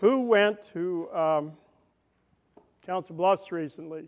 Who went to Council Bluffs recently?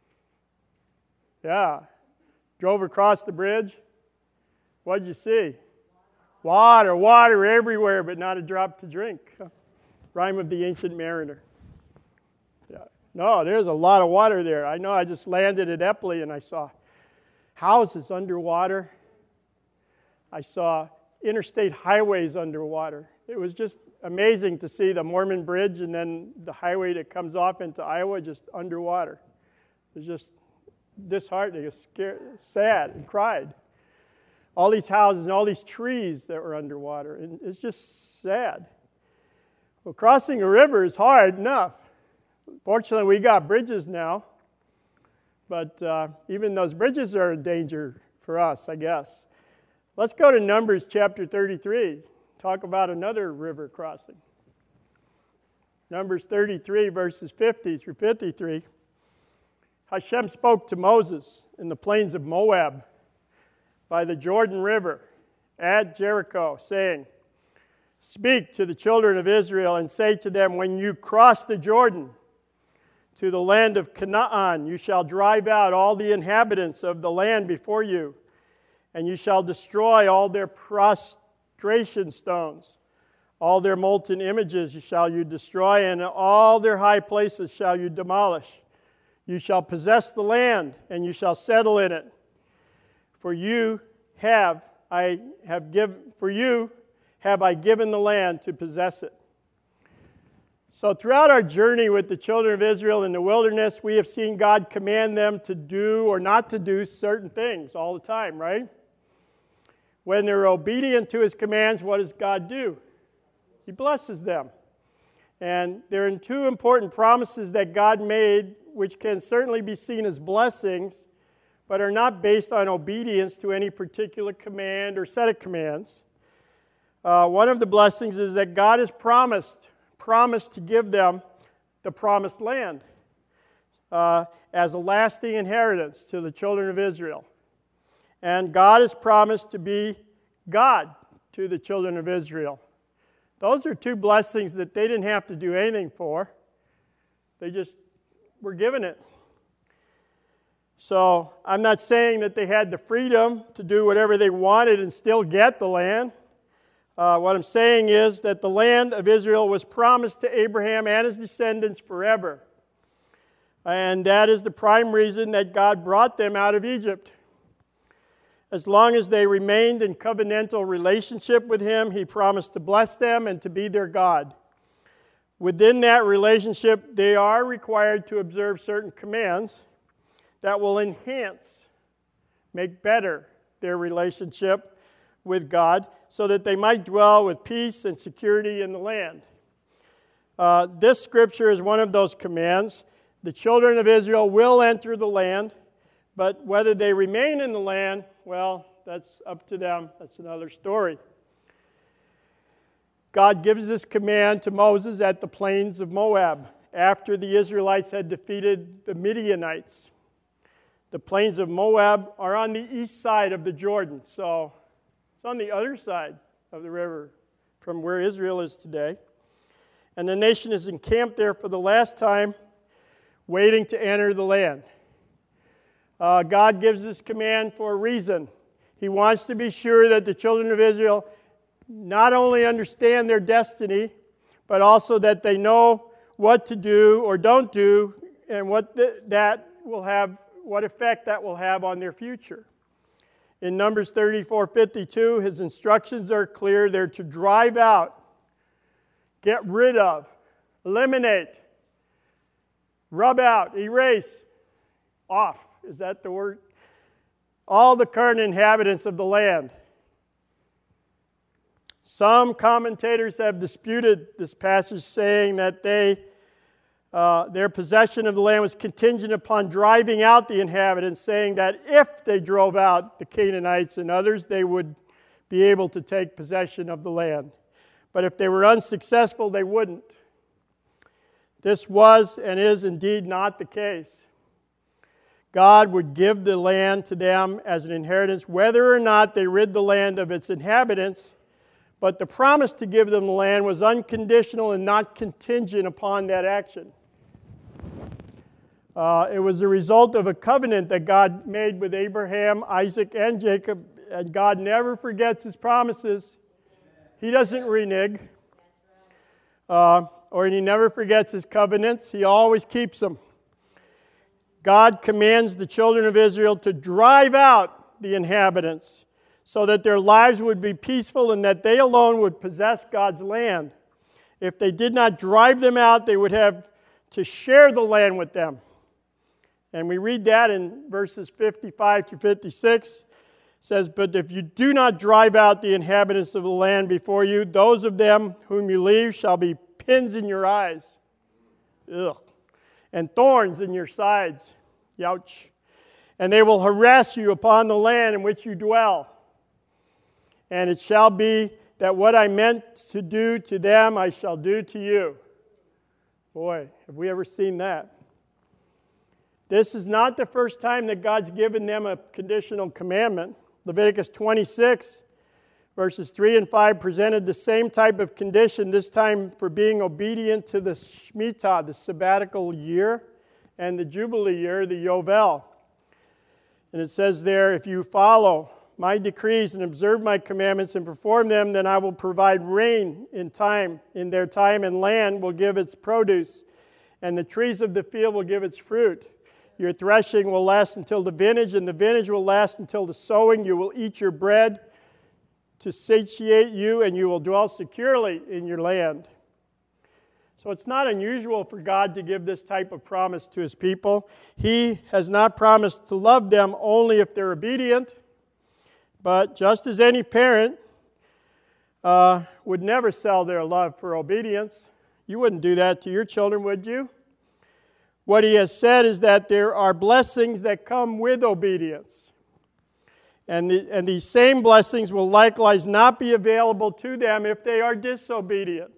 Yeah. Drove across the bridge? What did you see? Water. Water everywhere, but not a drop to drink. Rhyme of the Ancient Mariner. Yeah. No, there's a lot of water there. I know I just landed at Epley and I saw houses underwater. I saw interstate highways underwater. It was just amazing to see the Mormon Bridge and then the highway that comes off into Iowa just underwater. It was just disheartening, scared, sad, and cried. All these houses and all these trees that were underwater, and it's just sad. Well, crossing a river is hard enough. Fortunately, we got bridges now, but even those bridges are in danger for us, I guess. Let's go to Numbers chapter 33. Talk about another river crossing. Numbers 33, verses 50 through 53. Hashem spoke to Moses in the plains of Moab by the Jordan River at Jericho, saying, "Speak to the children of Israel and say to them, when you cross the Jordan to the land of Canaan, you shall drive out all the inhabitants of the land before you, and you shall destroy all their prostration stones. All their molten images shall you destroy, and all their high places shall you demolish. You shall possess the land, and you shall settle in it. For you have I given the land to possess it." So throughout our journey with the children of Israel in the wilderness, we have seen God command them to do or not to do certain things all the time, right? When they're obedient to His commands, what does God do? He blesses them. And there are two important promises that God made, which can certainly be seen as blessings, but are not based on obedience to any particular command or set of commands. One of the blessings is that God has promised to give them the promised land as a lasting inheritance to the children of Israel. And God has promised to be God to the children of Israel. Those are two blessings that they didn't have to do anything for. They just were given it. So I'm not saying that they had the freedom to do whatever they wanted and still get the land. What I'm saying is that the land of Israel was promised to Abraham and his descendants forever. And that is the prime reason that God brought them out of Egypt. As long as they remained in covenantal relationship with Him, He promised to bless them and to be their God. Within that relationship, they are required to observe certain commands that will enhance, make better their relationship with God so that they might dwell with peace and security in the land. This scripture is one of those commands. The children of Israel will enter the land, but whether they remain in the land, well, that's up to them. That's another story. God gives this command to Moses at the plains of Moab after the Israelites had defeated the Midianites. The plains of Moab are on the east side of the Jordan, so it's on the other side of the river from where Israel is today. And the nation is encamped there for the last time, waiting to enter the land. God gives this command for a reason. He wants to be sure that the children of Israel not only understand their destiny, but also that they know what to do or don't do, and what effect that will have on their future. In Numbers 34:52, His instructions are clear. They're to drive out, get rid of, eliminate, rub out, erase, off. Is that the word? All the current inhabitants of the land. Some commentators have disputed this passage, saying that their possession of the land was contingent upon driving out the inhabitants, saying that if they drove out the Canaanites and others, they would be able to take possession of the land. But if they were unsuccessful, they wouldn't. This was and is indeed not the case. God would give the land to them as an inheritance, whether or not they rid the land of its inhabitants, But the promise to give them the land was unconditional and not contingent upon that action. It was a result of a covenant that God made with Abraham, Isaac, and Jacob, and God never forgets his promises. He doesn't renege, or he never forgets his covenants. He always keeps them. God commands the children of Israel to drive out the inhabitants so that their lives would be peaceful and that they alone would possess God's land. If they did not drive them out, they would have to share the land with them. And we read that in verses 55 to 56. It says, "But if you do not drive out the inhabitants of the land before you, those of them whom you leave shall be pins in your eyes, ugh, and thorns in your sides, youch. And they will harass you upon the land in which you dwell. And it shall be that what I meant to do to them, I shall do to you." Boy, have we ever seen that. This is not the first time that God's given them a conditional commandment. Leviticus 26, verses 3 and 5 presented the same type of condition, this time for being obedient to the Shemitah, the sabbatical year, and the Jubilee year, the Yovel. And it says there, "If you follow my decrees and observe my commandments and perform them, then I will provide rain in their time, and land will give its produce, and the trees of the field will give its fruit. Your threshing will last until the vintage, and the vintage will last until the sowing. You will eat your bread to satiate you, and you will dwell securely in your land." So it's not unusual for God to give this type of promise to his people. He has not promised to love them only if they're obedient, but just as any parent would never sell their love for obedience, you wouldn't do that to your children, would you? What he has said is that there are blessings that come with obedience. And these same blessings will likewise not be available to them if they are disobedient.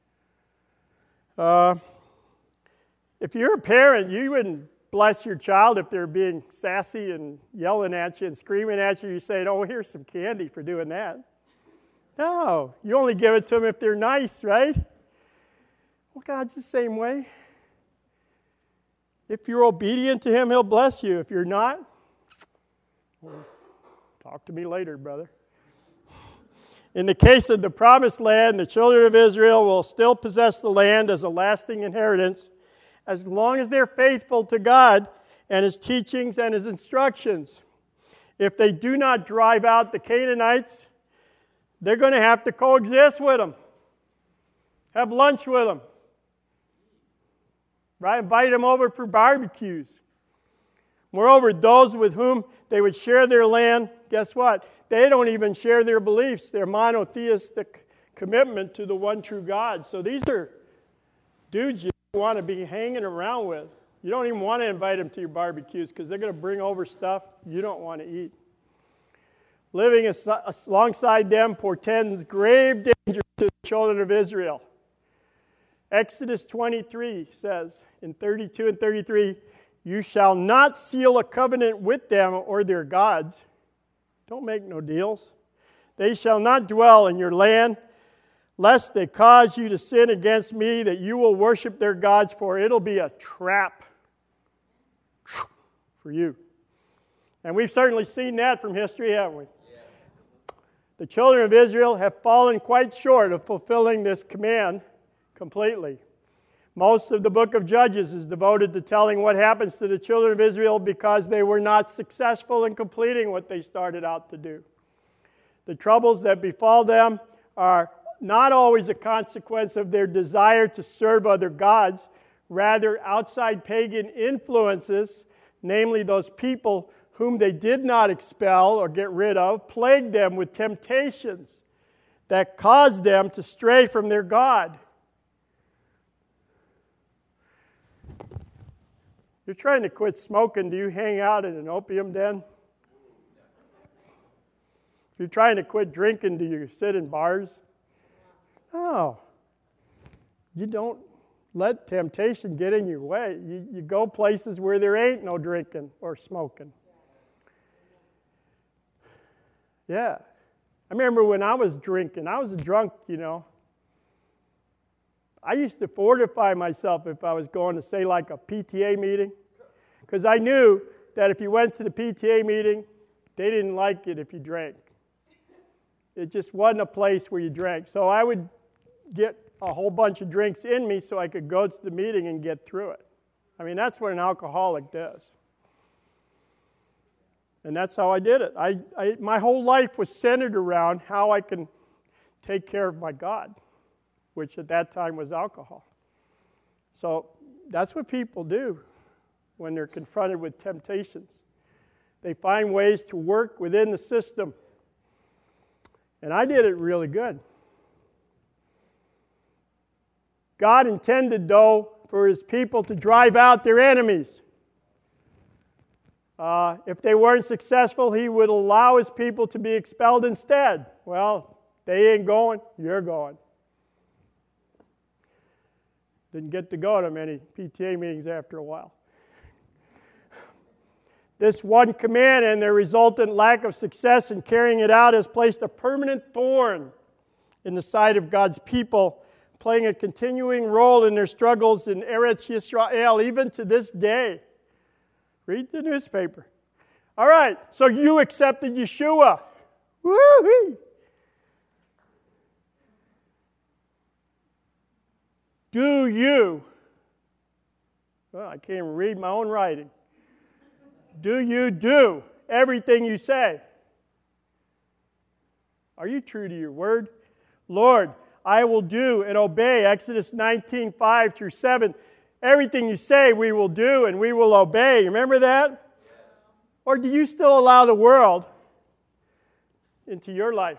If you're a parent, you wouldn't bless your child if they're being sassy and yelling at you and screaming at you. You say, "Oh, here's some candy for doing that." No, you only give it to them if they're nice, right? Well, God's the same way. If you're obedient to him, he'll bless you. If you're not, well, talk to me later, brother. In the case of the promised land, the children of Israel will still possess the land as a lasting inheritance as long as they're faithful to God and his teachings and his instructions. If they do not drive out the Canaanites, they're going to have to coexist with them, have lunch with them, right? Invite them over for barbecues. Moreover, those with whom they would share their land, guess what? They don't even share their beliefs, their monotheistic commitment to the one true God. So these are dudes you don't want to be hanging around with. You don't even want to invite them to your barbecues because they're going to bring over stuff you don't want to eat. Living alongside them portends grave danger to the children of Israel. Exodus 23 says in 32 and 33, "You shall not seal a covenant with them or their gods." Don't make no deals. "They shall not dwell in your land, lest they cause you to sin against me, that you will worship their gods, for it'll be a trap for you." And we've certainly seen that from history, haven't we? Yeah. The children of Israel have fallen quite short of fulfilling this command completely. Most of the book of Judges is devoted to telling what happens to the children of Israel because they were not successful in completing what they started out to do. The troubles that befall them are not always a consequence of their desire to serve other gods. Rather, outside pagan influences, namely those people whom they did not expel or get rid of, plagued them with temptations that caused them to stray from their God. You're trying to quit smoking, do you hang out in an opium den? If you're trying to quit drinking, do you sit in bars? No. You don't let temptation get in your way. You go places where there ain't no drinking or smoking. Yeah. I remember when I was drinking, I was a drunk, I used to fortify myself if I was going to, say, like a PTA meeting, because I knew that if you went to the PTA meeting, they didn't like it if you drank. It just wasn't a place where you drank. So I would get a whole bunch of drinks in me so I could go to the meeting and get through it. I mean, that's what an alcoholic does. And that's how I did it. My whole life was centered around how I can take care of my God, which at that time was alcohol. So that's what people do when they're confronted with temptations. They find ways to work within the system. And I did it really good. God intended, though, for his people to drive out their enemies. If they weren't successful, he would allow his people to be expelled instead. Well, they ain't going, you're going. Didn't get to go to many PTA meetings after a while. This one command and their resultant lack of success in carrying it out has placed a permanent thorn in the side of God's people, playing a continuing role in their struggles in Eretz Yisrael, even to this day. Read the newspaper. All right, so you accepted Yeshua. Woo-hoo! Do you, well, I can't even read my own writing. Do you do everything you say? Are you true to your word? Lord, I will do and obey. Exodus 19:5 through 7. Everything you say we will do and we will obey. Remember that? Or do you still allow the world into your life?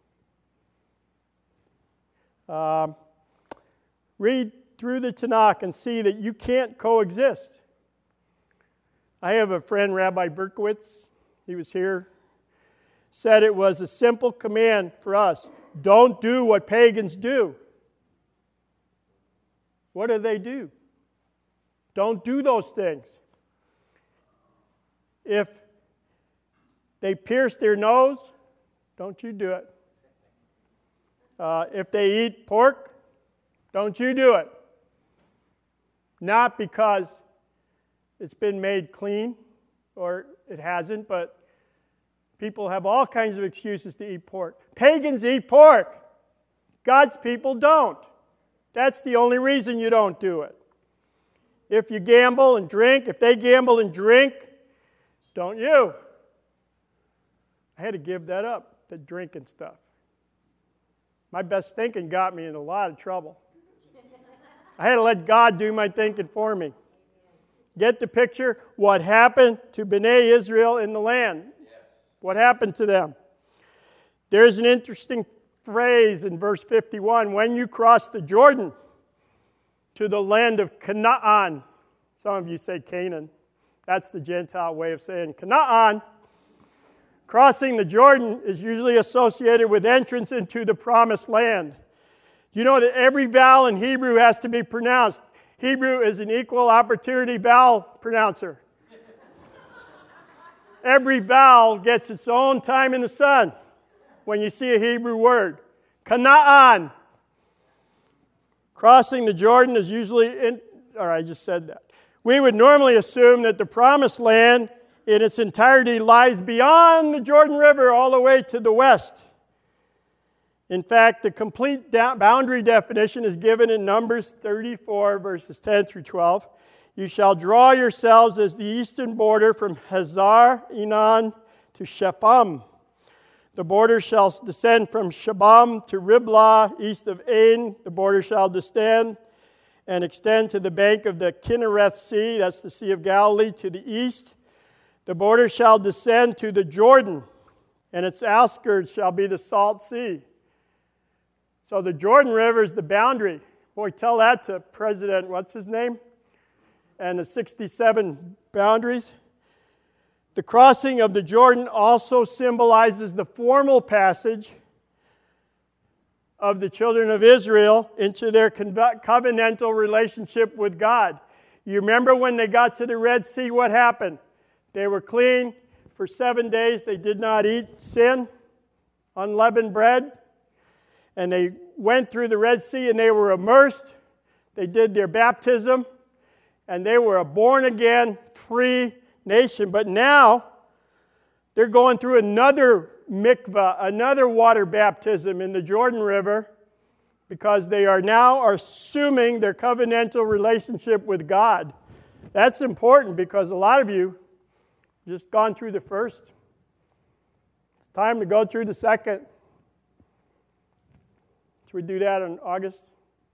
Read through the Tanakh and see that you can't coexist. I have a friend, Rabbi Berkowitz, he was here, said it was a simple command for us. Don't do what pagans do. What do? Don't do those things. If they pierce their nose, don't you do it. If they eat pork, don't you do it. Not because it's been made clean, or it hasn't, but people have all kinds of excuses to eat pork. Pagans eat pork. God's people don't. That's the only reason you don't do it. If you gamble and drink, if they gamble and drink, don't you? I had to give that up, the drinking stuff. My best thinking got me in a lot of trouble. I had to let God do my thinking for me. Get the picture? What happened to Bnei Israel in the land? What happened to them? There's an interesting phrase in verse 51. When you cross the Jordan to the land of Canaan. Some of you say Canaan. That's the Gentile way of saying Canaan. Crossing the Jordan is usually associated with entrance into the promised land. You know that every vowel in Hebrew has to be pronounced. Hebrew is an equal opportunity vowel pronouncer. Every vowel gets its own time in the sun when you see a Hebrew word. Canaan. Crossing the Jordan is usually I just said that. We would normally assume that the promised land in its entirety lies beyond the Jordan River all the way to the west. In fact, the complete boundary definition is given in Numbers 34, verses 10 through 12. You shall draw yourselves as the eastern border from Hazar Enan to Shepham. The border shall descend from Shabam to Riblah, east of Ain. The border shall descend and extend to the bank of the Kinnereth Sea, that's the Sea of Galilee, to the east. The border shall descend to the Jordan, and its outskirts shall be the Salt Sea. So the Jordan River is the boundary. Boy, tell that to President, what's his name? And the 67 boundaries. The crossing of the Jordan also symbolizes the formal passage of the children of Israel into their covenantal relationship with God. You remember when they got to the Red Sea, what happened? They were clean for 7 days. They did not eat sin. unleavened bread, and they went through the Red Sea and they were immersed. They did their baptism, and they were a born-again, free nation. But now, they're going through another mikvah, another water baptism in the Jordan River, because they are now assuming their covenantal relationship with God. That's important because a lot of you just gone through the first. It's time to go through the second. Should we do that in August?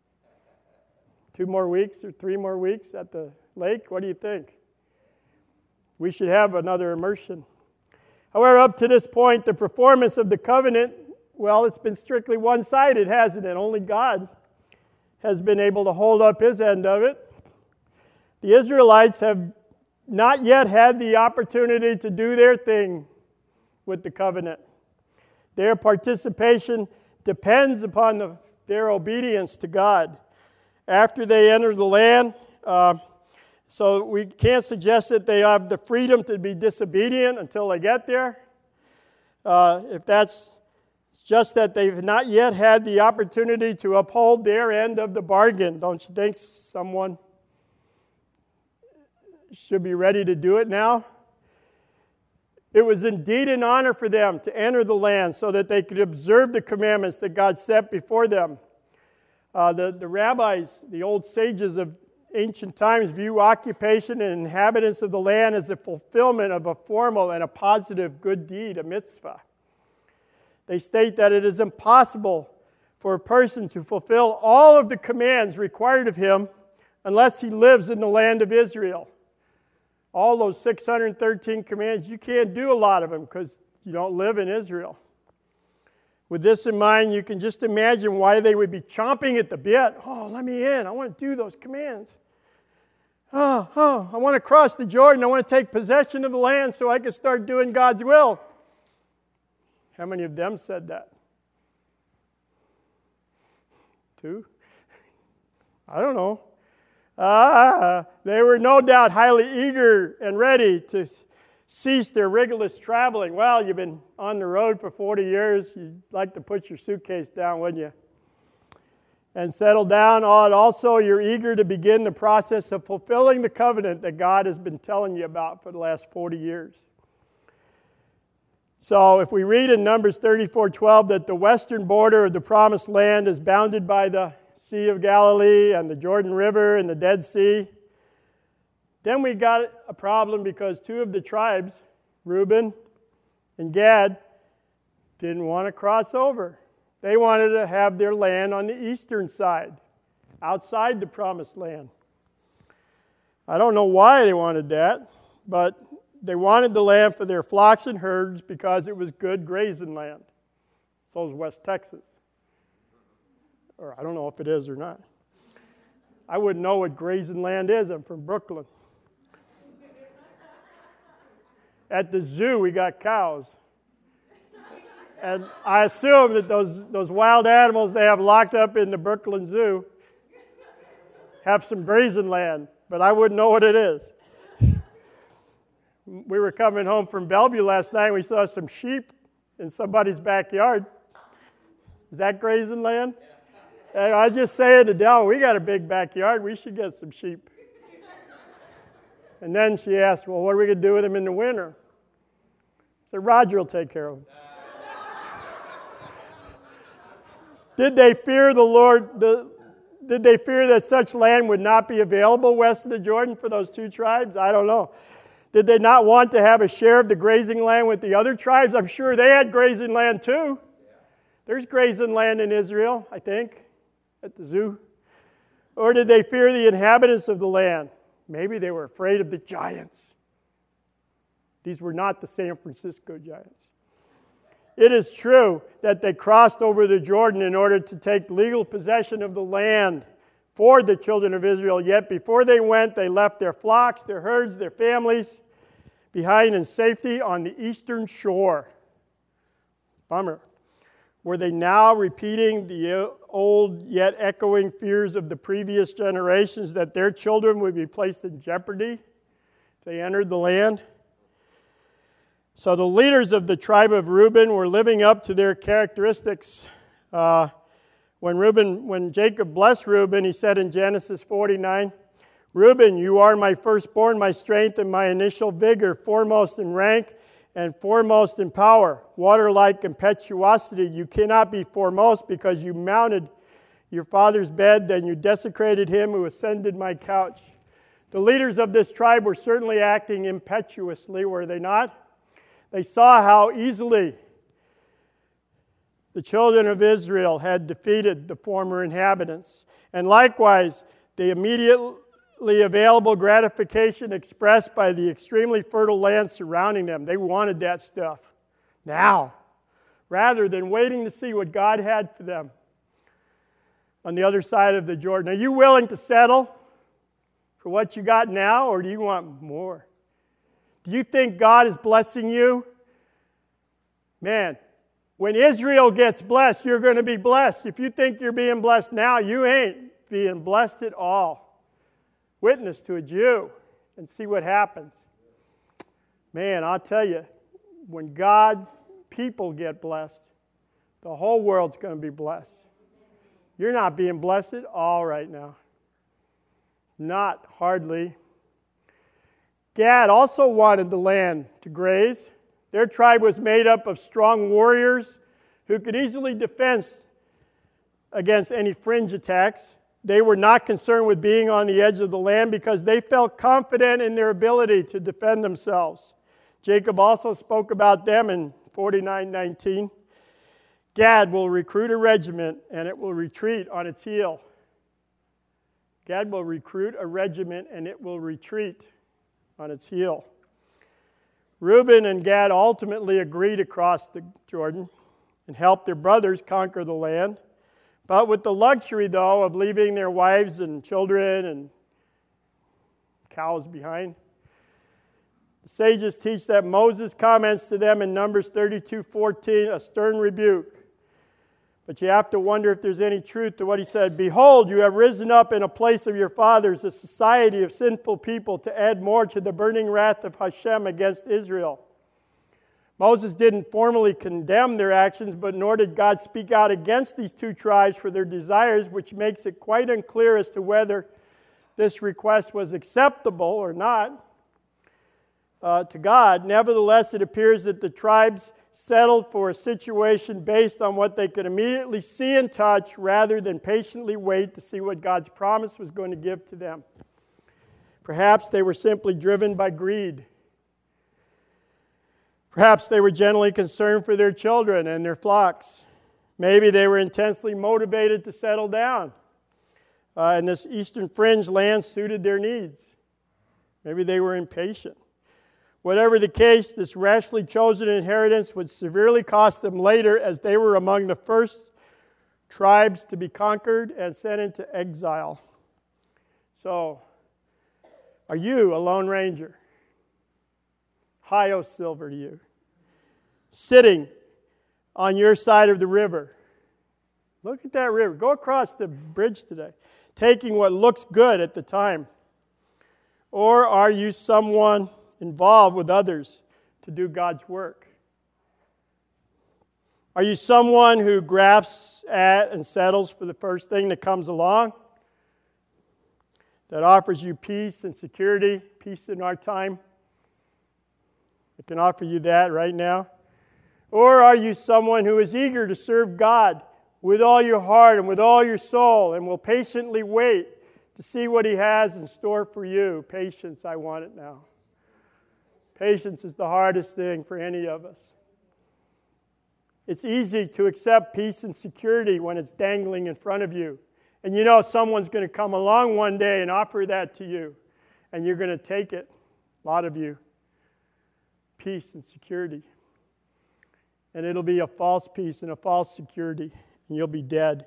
2 more weeks or 3 more weeks at the lake? What do you think? We should have another immersion. However, up to this point, the performance of the covenant, well, it's been strictly one-sided, hasn't it? Only God has been able to hold up his end of it. The Israelites have not yet had the opportunity to do their thing with the covenant. Their participation depends upon their obedience to God. After they enter the land, so we can't suggest that they have the freedom to be disobedient until they get there. If that's just that they've not yet had the opportunity to uphold their end of the bargain. Don't you think someone should be ready to do it now? It was indeed an honor for them to enter the land so that they could observe the commandments that God set before them. The rabbis, the old sages of ancient times, view occupation and inhabitants of the land as a fulfillment of a formal and a positive good deed, a mitzvah. They state that it is impossible for a person to fulfill all of the commands required of him unless he lives in the land of Israel. All those 613 commands, you can't do a lot of them because you don't live in Israel. With this in mind, you can just imagine why they would be chomping at the bit. Oh, let me in. I want to do those commands. I want to cross the Jordan. I want to take possession of the land so I can start doing God's will. How many of them said that? 2? I don't know. They were no doubt highly eager and ready to cease their rigorous traveling. Well, you've been on the road for 40 years. You'd like to put your suitcase down, wouldn't you? And settle down. And also, you're eager to begin the process of fulfilling the covenant that God has been telling you about for the last 40 years. So if we read in Numbers 34:12 that the western border of the Promised Land is bounded by the Sea of Galilee and the Jordan River and the Dead Sea, then we got a problem because 2 of the tribes, Reuben and Gad, didn't want to cross over. They wanted to have their land on the eastern side, outside the Promised Land. I don't know why they wanted that, but they wanted the land for their flocks and herds because it was good grazing land. So is West Texas. Or I don't know if it is or not. I wouldn't know what grazing land is. I'm from Brooklyn. At the zoo, we got cows. And I assume that those wild animals they have locked up in the Brooklyn Zoo have some grazing land, but I wouldn't know what it is. We were coming home from Bellevue last night, and we saw some sheep in somebody's backyard. Is that grazing land? And I was just saying to Dell, we got a big backyard, we should get some sheep. And then she asked, well, what are we going to do with them in the winter? I said, Roger will take care of them. Did they fear the Lord? Did they fear that such land would not be available west of the Jordan for those 2 tribes? I don't know. Did they not want to have a share of the grazing land with the other tribes? I'm sure they had grazing land too. There's grazing land in Israel, I think, at the zoo. Or did they fear the inhabitants of the land? Maybe they were afraid of the giants. These were not the San Francisco giants. It is true that they crossed over the Jordan in order to take legal possession of the land for the children of Israel. Yet before they went, they left their flocks, their herds, their families behind in safety on the eastern shore. Bummer. Were they now repeating the old yet echoing fears of the previous generations that their children would be placed in jeopardy if they entered the land? So the leaders of the tribe of Reuben were living up to their characteristics. When Jacob blessed Reuben, he said in Genesis 49, "Reuben, you are my firstborn, my strength, and my initial vigor, foremost in rank and foremost in power. Water-like impetuosity, you cannot be foremost because you mounted your father's bed, then you desecrated him who ascended my couch." The leaders of this tribe were certainly acting impetuously, were they not? They saw how easily the children of Israel had defeated the former inhabitants. And likewise, the immediately available gratification expressed by the extremely fertile land surrounding them. They wanted that stuff now, rather than waiting to see what God had for them on the other side of the Jordan. Are you willing to settle for what you got now, or do you want more? Do you think God is blessing you? Man, when Israel gets blessed, you're going to be blessed. If you think you're being blessed now, you ain't being blessed at all. Witness to a Jew and see what happens. Man, I'll tell you, when God's people get blessed, the whole world's going to be blessed. You're not being blessed at all right now. Not hardly. Gad also wanted the land to graze. Their tribe was made up of strong warriors who could easily defend against any fringe attacks. They were not concerned with being on the edge of the land because they felt confident in their ability to defend themselves. Jacob also spoke about them in 49:19. Gad will recruit a regiment and it will retreat on its heel. Gad will recruit a regiment and it will retreat on its heel. Reuben and Gad ultimately agreed to cross the Jordan and help their brothers conquer the land, but with the luxury, though, of leaving their wives and children and cows behind. The sages teach that Moses comments to them in Numbers 32:14, a stern rebuke. But you have to wonder if there's any truth to what he said. "Behold, you have risen up in a place of your fathers, a society of sinful people, to add more to the burning wrath of Hashem against Israel." Moses didn't formally condemn their actions, but nor did God speak out against these two tribes for their desires, which makes it quite unclear as to whether this request was acceptable or not to God. Nevertheless, it appears that the tribes settled for a situation based on what they could immediately see and touch rather than patiently wait to see what God's promise was going to give to them. Perhaps they were simply driven by greed. Perhaps they were genuinely concerned for their children and their flocks. Maybe they were intensely motivated to settle down. And this eastern fringe land suited their needs. Maybe they were impatient. Whatever the case, this rashly chosen inheritance would severely cost them later, as they were among the first tribes to be conquered and sent into exile. So, are you a lone ranger? Hi-O Silver to you. Sitting on your side of the river. Look at that river. Go across the bridge today, taking what looks good at the time. Or are you someone involved with others to do God's work? Are you someone who grasps at and settles for the first thing that comes along, that offers you peace and security, peace in our time? It can offer you that right now. Or are you someone who is eager to serve God with all your heart and with all your soul and will patiently wait to see what He has in store for you? Patience, I want it now. Patience is the hardest thing for any of us. It's easy to accept peace and security when it's dangling in front of you. And you know someone's going to come along one day and offer that to you. And you're going to take it. A lot of you. Peace and security. And it'll be a false peace and a false security. And you'll be dead.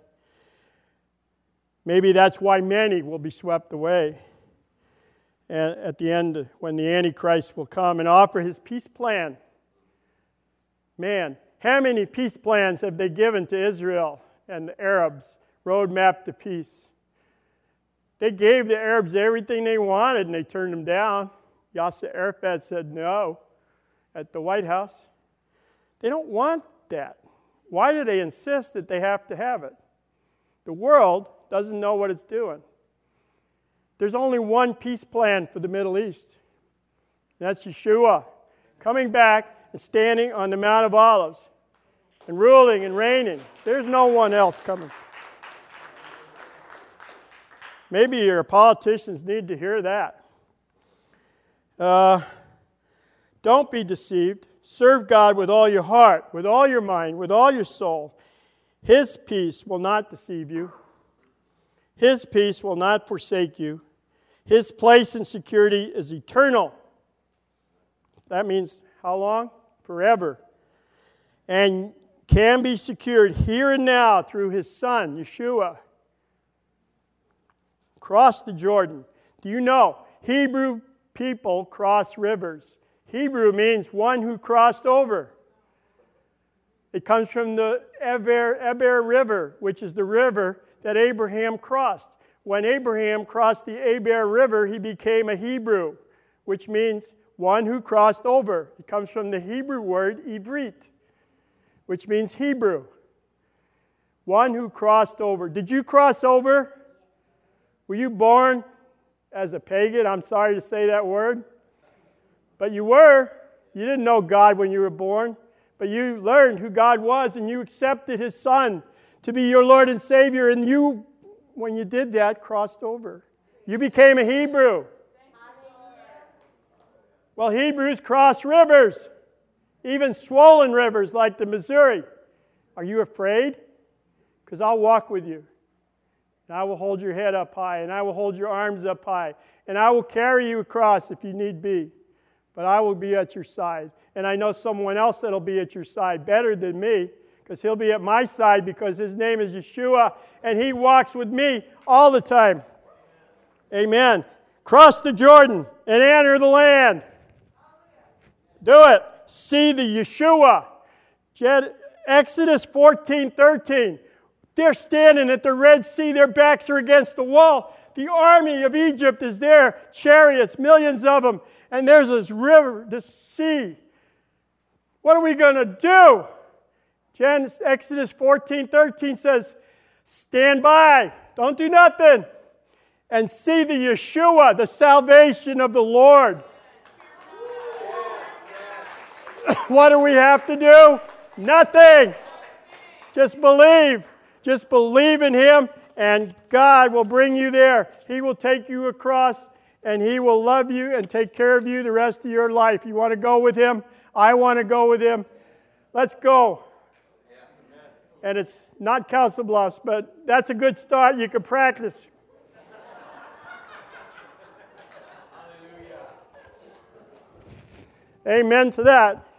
Maybe that's why many will be swept away at the end, when the Antichrist will come and offer his peace plan. Man, how many peace plans have they given to Israel and the Arabs? Roadmap to peace. They gave the Arabs everything they wanted and they turned them down. Yasser Arafat said no. at the White House. They don't want that. Why do they insist that they have to have it? The world doesn't know what it's doing. There's only one peace plan for the Middle East. That's Yeshua coming back and standing on the Mount of Olives and ruling and reigning. There's no one else coming. Maybe your politicians need to hear that. Don't be deceived. Serve God with all your heart, with all your mind, with all your soul. His peace will not deceive you. His peace will not forsake you. His place in security is eternal. That means how long? Forever. And can be secured here and now through His Son, Yeshua. Cross the Jordan. Do you know, Hebrew people cross rivers. Hebrew means one who crossed over. It comes from the Eber River, which is the river that Abraham crossed. When Abraham crossed the Eber River, he became a Hebrew, which means one who crossed over. It comes from the Hebrew word Ivrit, which means Hebrew. One who crossed over. Did you cross over? Were you born as a pagan? I'm sorry to say that word. But you were. You didn't know God when you were born. But you learned who God was and you accepted His Son to be your Lord and Savior. And you, when you did that, crossed over. You became a Hebrew. Well, Hebrews cross rivers, even swollen rivers like the Missouri. Are you afraid? Because I'll walk with you. And I will hold your head up high, and I will hold your arms up high, and I will carry you across if you need be. But I will be at your side. And I know someone else that will be at your side better than me, because he'll be at my side because his name is Yeshua, and he walks with me all the time. Amen. Cross the Jordan and enter the land. Do it. See the Yeshua. Exodus 14:13. They're standing at the Red Sea. Their backs are against the wall. The army of Egypt is there. Chariots, millions of them. And there's this river, this sea. What are we going to do? Exodus 14:13 says, stand by. Don't do nothing. And see the Yeshua, the salvation of the Lord. What do we have to do? Nothing. Just believe. Just believe in Him, and God will bring you there. He will take you across, and He will love you and take care of you the rest of your life. You want to go with Him? I want to go with Him. Let's go. And it's not Council Bluffs, but that's a good start. You can practice. Amen to that.